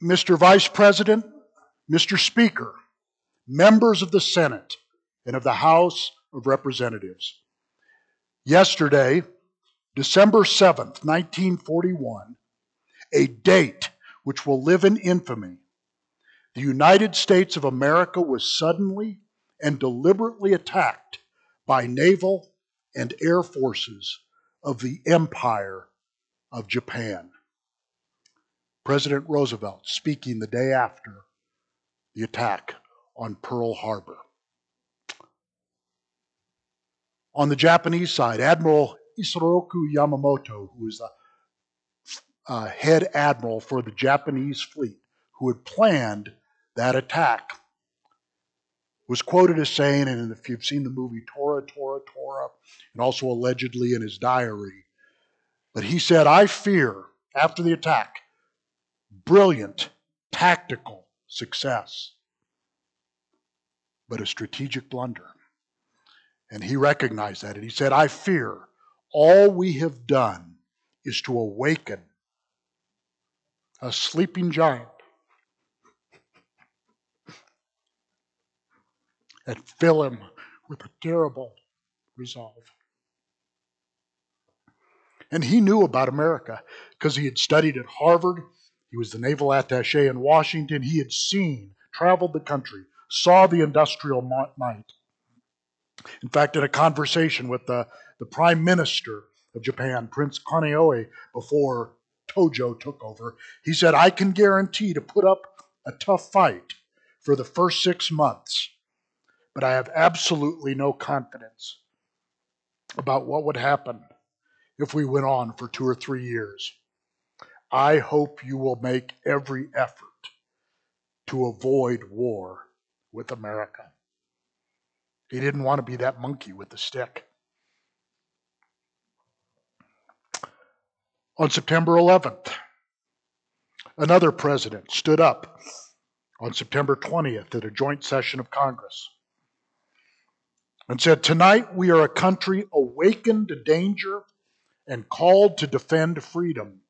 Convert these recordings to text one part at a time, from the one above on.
Mr. Vice President, Mr. Speaker, members of the Senate and of the House of Representatives. Yesterday, December 7th, 1941, a date which will live in infamy, the United States of America was suddenly and deliberately attacked by naval and air forces of the Empire of Japan. President Roosevelt speaking the day after the attack on Pearl Harbor. On the Japanese side, Admiral Isoroku Yamamoto, who was the head admiral for the Japanese fleet, who had planned that attack, was quoted as saying, and if you've seen the movie Tora, Tora, Tora, and also allegedly in his diary, but he said, "I fear, after the attack, brilliant tactical success, but a strategic blunder." And he recognized that, and he said, "I fear all we have done is to awaken a sleeping giant and fill him with a terrible resolve." And he knew about America because he had studied at Harvard. He was the naval attaché in Washington. He had traveled the country, saw the industrial might. In fact, in a conversation with the Prime Minister of Japan, Prince Kaneohe, before Tojo took over, he said, "I can guarantee to put up a tough fight for the first 6 months, but I have absolutely no confidence about what would happen if we went on for 2 or 3 years. I hope you will make every effort to avoid war with America." He didn't want to be that monkey with the stick. On September 11th, another president stood up on September 20th at a joint session of Congress and said, "Tonight we are a country awakened to danger and called to defend freedom.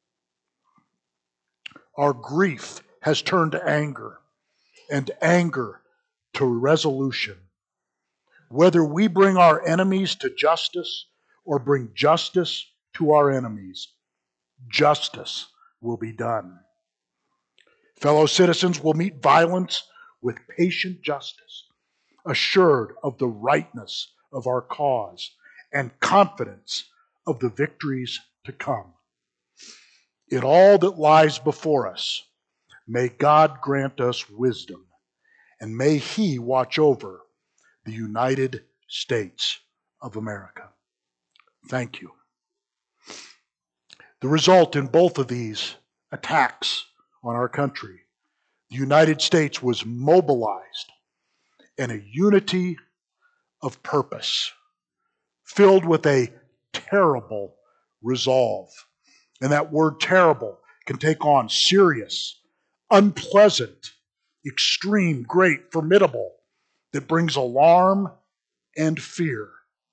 Our grief has turned to anger, and anger to resolution. Whether we bring our enemies to justice or bring justice to our enemies, justice will be done. Fellow citizens will meet violence with patient justice, assured of the rightness of our cause and confidence of the victories to come. In all that lies before us, may God grant us wisdom, and may He watch over the United States of America." Thank you. The result in both of these attacks on our country, the United States was mobilized in a unity of purpose, filled with a terrible resolve. And that word terrible can take on serious, unpleasant, extreme, great, formidable, that brings alarm and fear.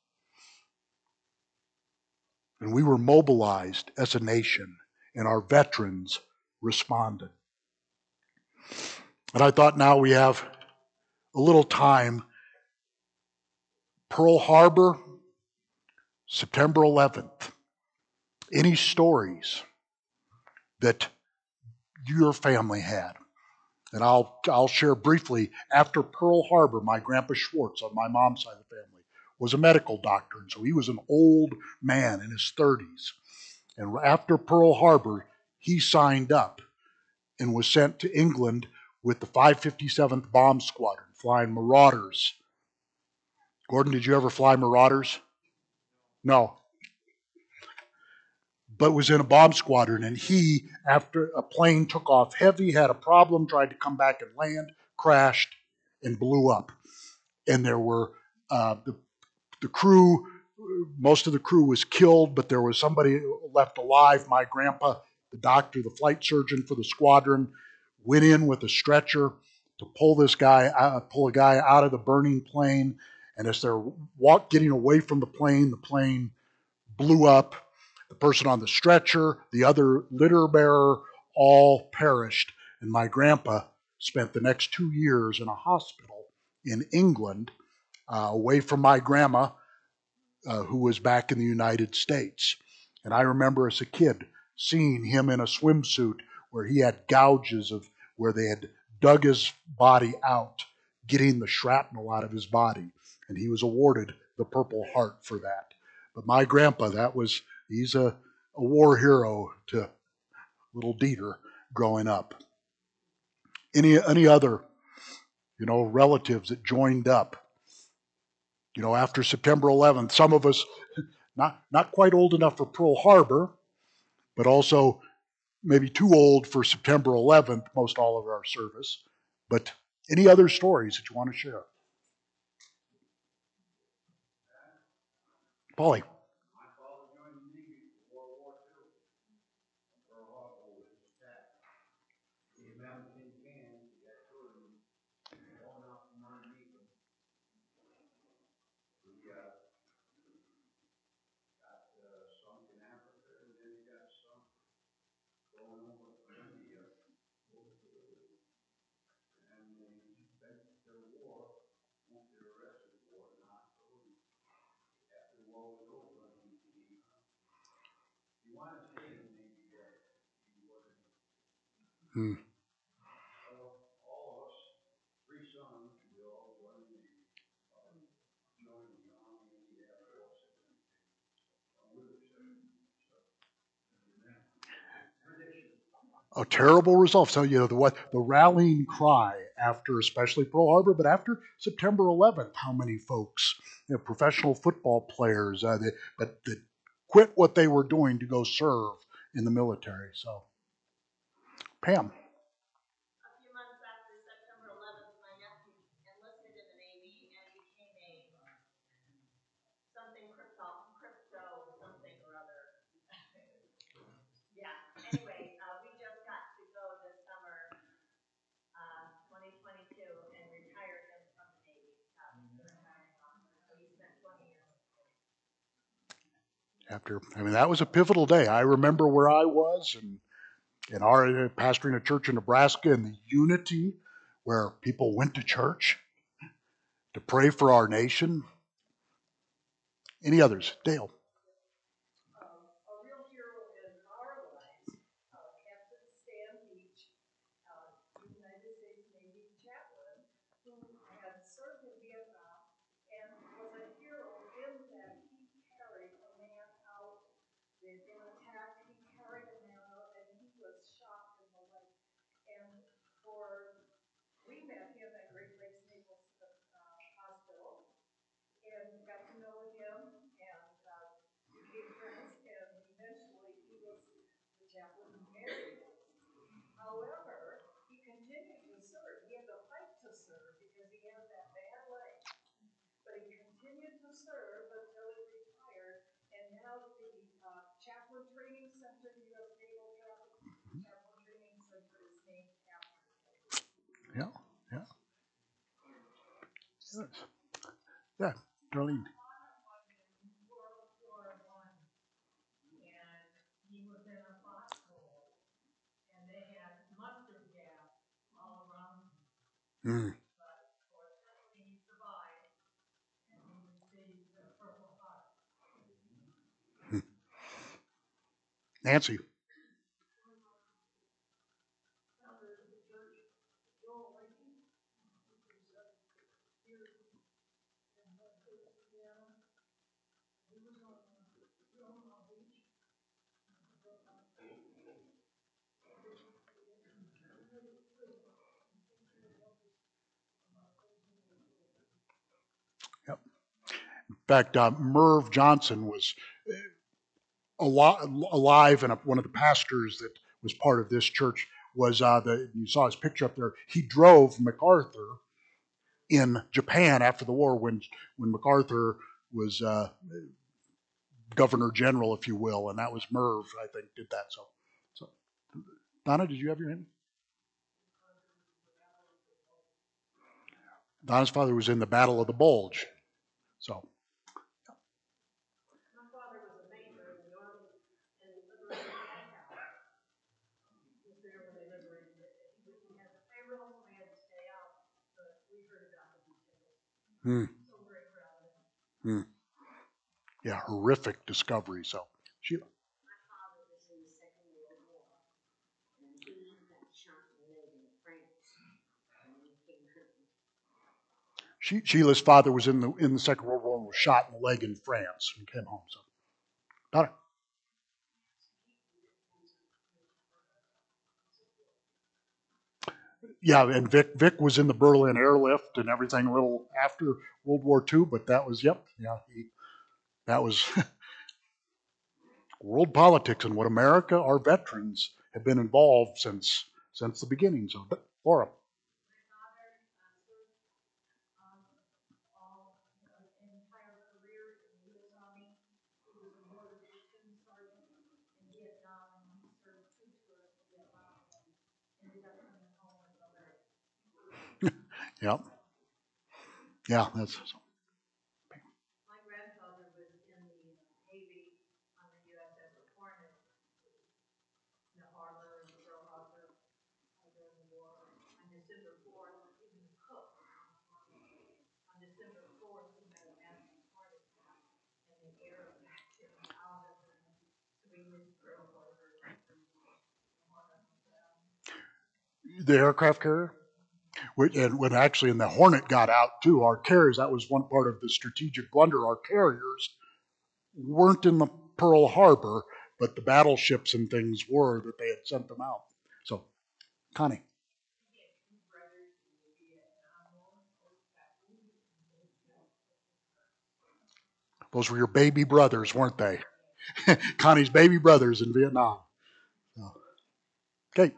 And we were mobilized as a nation, and our veterans responded. And I thought, now we have a little time. Pearl Harbor, September 11th. Any stories that your family had? And I'll share briefly. After Pearl Harbor, my grandpa Schwartz on my mom's side of the family was a medical doctor, and so he was an old man in his 30s. And after Pearl Harbor, he signed up and was sent to England with the 557th Bomb Squadron, flying Marauders. Gordon, did you ever fly Marauders? No. But was in a bomb squadron, and he, after a plane took off heavy, had a problem, tried to come back and land, crashed, and blew up. And there were the crew, most of the crew was killed, but there was somebody left alive. My grandpa, the doctor, the flight surgeon for the squadron, went in with a stretcher to pull a guy out of the burning plane. And as they're getting away from the plane blew up. The person on the stretcher, the other litter bearer, all perished And my grandpa spent the next 2 years in a hospital in England, away from my grandma, who was back in the United States. And I remember as a kid seeing him in a swimsuit where he had gouges of where they had dug his body out, getting the shrapnel out of his body. And he was awarded the Purple Heart for that. But my grandpa, he's a war hero to little Dieter growing up. Any other, relatives that joined up, after September 11th? Some of us not quite old enough for Pearl Harbor, but also maybe too old for September 11th, most all of our service. But any other stories that you want to share? Polly. Hmm. A terrible result. So the rallying cry after, especially Pearl Harbor, but after September 11th, how many folks, professional football players, that quit what they were doing to go serve in the military. So, Pam. That was a pivotal day. I remember where I was and our pastoring a church in Nebraska, and the unity where people went to church to pray for our nation. Any others? Dale. Yeah, yeah. Yes. Yeah, Darlene. Mm. Nancy. Yep. In fact, Merv Johnson was alive, and one of the pastors that was part of this church was you saw his picture up there. He drove MacArthur in Japan after the war when MacArthur was governor general, if you will, and that was Merv, I think, did that. So Donna, did you have your hand? Donna's father was in the Battle of the Bulge. So, Hmm. Hmm. Yeah, horrific discovery. So she Sheila's father was in the Second World War and was shot in the leg in France and came home. So got it. Yeah, and Vic was in the Berlin airlift and everything a little after World War II, but that was that was world politics and what America, our veterans, have been involved since the beginning. So, but Laura. Yeah, yeah, that's the aircraft carrier. And when actually, and the Hornet got out too, our carriers, that was one part of the strategic blunder. Our carriers weren't in the Pearl Harbor, but the battleships and things were that they had sent them out. So, Connie, those were your baby brothers, weren't they? Connie's baby brothers in Vietnam. So, okay.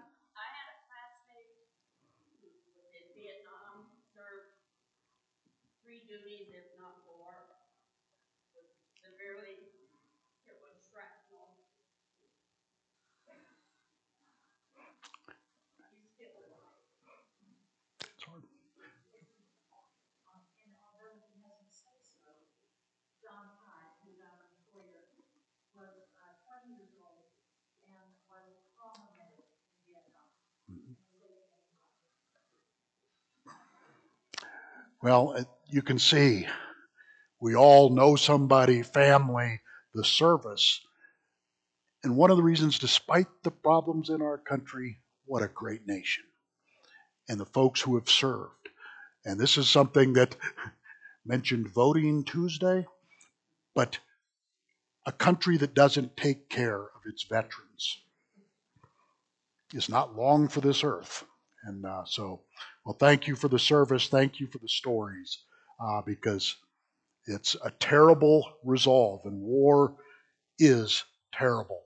Well, you can see we all know somebody, family, the service. And one of the reasons, despite the problems in our country, what a great nation. And the folks who have served. And this is something that mentioned voting Tuesday, but a country that doesn't take care of its veterans is not long for this earth. And well, thank you for the service. Thank you for the stories, because it's a terrible resolve, and war is terrible.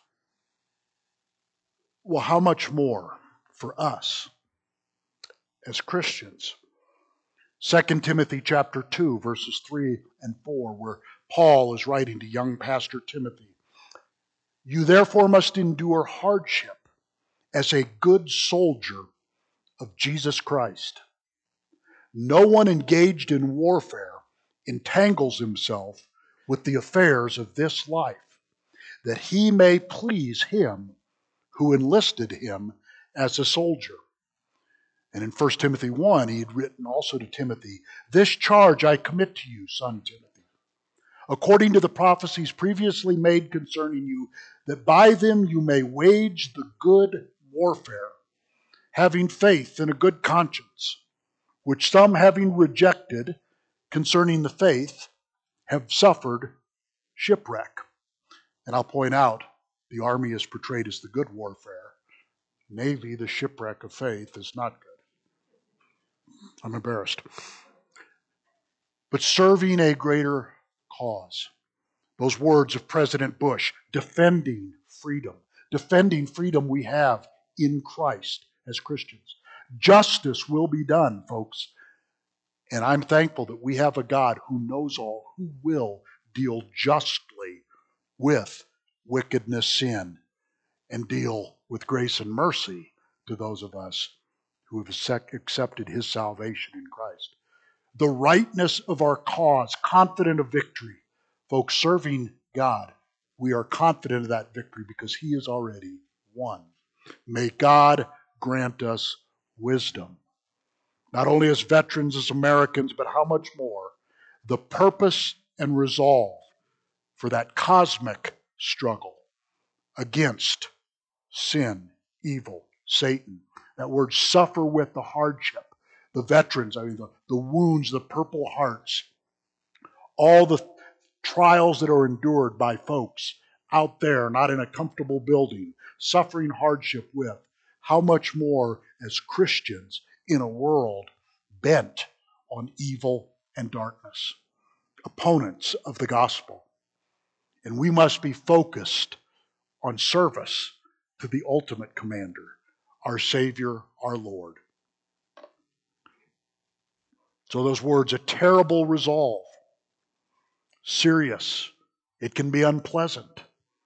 Well, how much more for us as Christians? 2 Timothy chapter 2, verses 3 and 4, where Paul is writing to young pastor Timothy. You therefore must endure hardship as a good soldier of Jesus Christ. No one engaged in warfare entangles himself with the affairs of this life, that he may please him who enlisted him as a soldier. And in 1 Timothy 1, he had written also to Timothy, this charge I commit to you, son Timothy, according to the prophecies previously made concerning you, that by them you may wage the good warfare, having faith and a good conscience, which some having rejected concerning the faith have suffered shipwreck. And I'll point out, the army is portrayed as the good warfare. Navy, the shipwreck of faith, is not good. I'm embarrassed. But serving a greater cause. Those words of President Bush, defending freedom. Defending freedom we have in Christ as Christians. Justice will be done, folks. And I'm thankful that we have a God who knows all, who will deal justly with wickedness, sin, and deal with grace and mercy to those of us who have accepted his salvation in Christ. The rightness of our cause, confident of victory. Folks, serving God, we are confident of that victory because he has already won. May God grant us wisdom not only as veterans, as Americans, but how much more the purpose and resolve for that cosmic struggle against sin, evil, Satan. That word suffer with the hardship, the veterans, the wounds, the purple hearts, all the trials that are endured by folks out there, not in a comfortable building, suffering hardship with. How much more as Christians in a world bent on evil and darkness, opponents of the gospel. And we must be focused on service to the ultimate commander, our Savior, our Lord. So those words, a terrible resolve, serious. It can be unpleasant.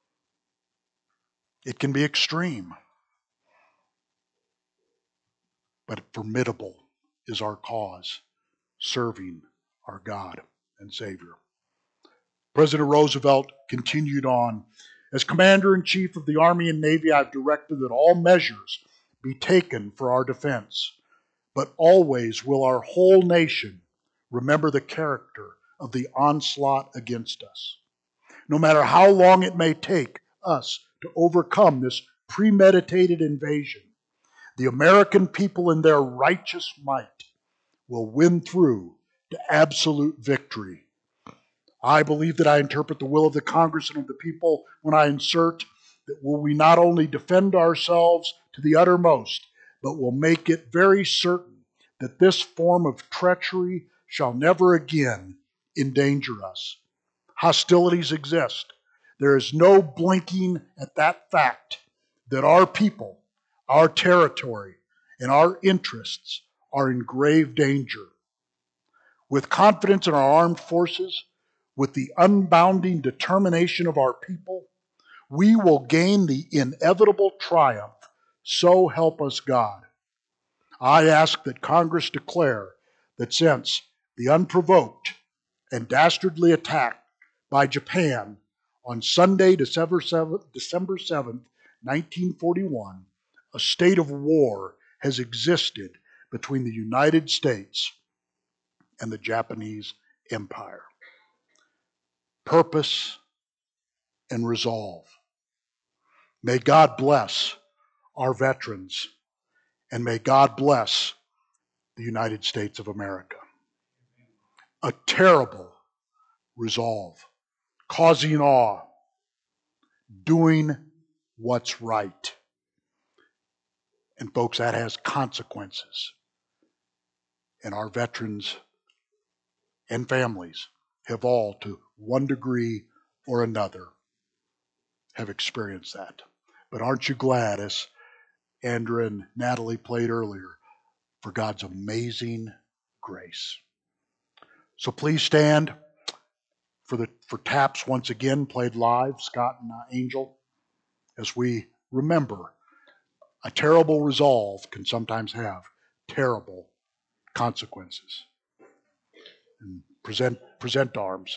It can be extreme. But formidable is our cause, serving our God and Savior. President Roosevelt continued on, as Commander-in-Chief of the Army and Navy, I've directed that all measures be taken for our defense. But always will our whole nation remember the character of the onslaught against us. No matter how long it may take us to overcome this premeditated invasion, the American people in their righteous might will win through to absolute victory. I believe that I interpret the will of the Congress and of the people when I insert that will we not only defend ourselves to the uttermost, but will make it very certain that this form of treachery shall never again endanger us. Hostilities exist. There is no blinking at that fact that our people, our territory, and our interests are in grave danger. With confidence in our armed forces, with the unbounding determination of our people, we will gain the inevitable triumph. So help us God. I ask that Congress declare that since the unprovoked and dastardly attack by Japan on Sunday, December 7th, 1941, a state of war has existed between the United States and the Japanese Empire. Purpose and resolve. May God bless our veterans, and may God bless the United States of America. A terrible resolve, causing awe, doing what's right. And folks, that has consequences. And our veterans and families have all, to one degree or another, have experienced that. But aren't you glad, as Andrew and Natalie played earlier, for God's amazing grace? So please stand for Taps once again, played live, Scott and Angel, as we remember a terrible resolve can sometimes have terrible consequences. And present arms.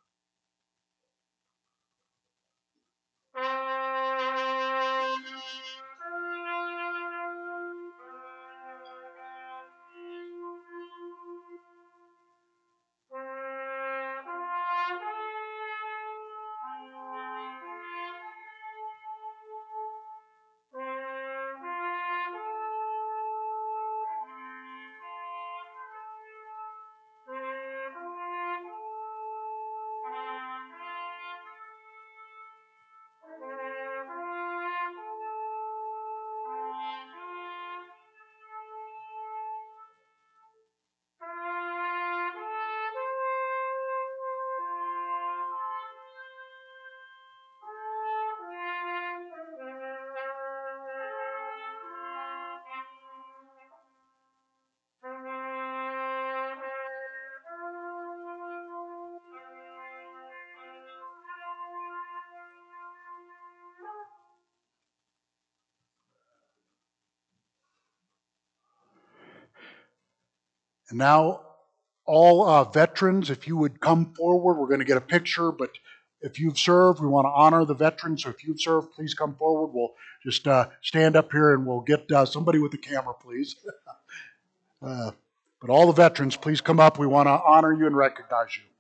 And now, all veterans, if you would come forward, we're going to get a picture, but if you've served, we want to honor the veterans. So if you've served, please come forward. We'll just stand up here and we'll get somebody with the camera, please. But all the veterans, please come up. We want to honor you and recognize you.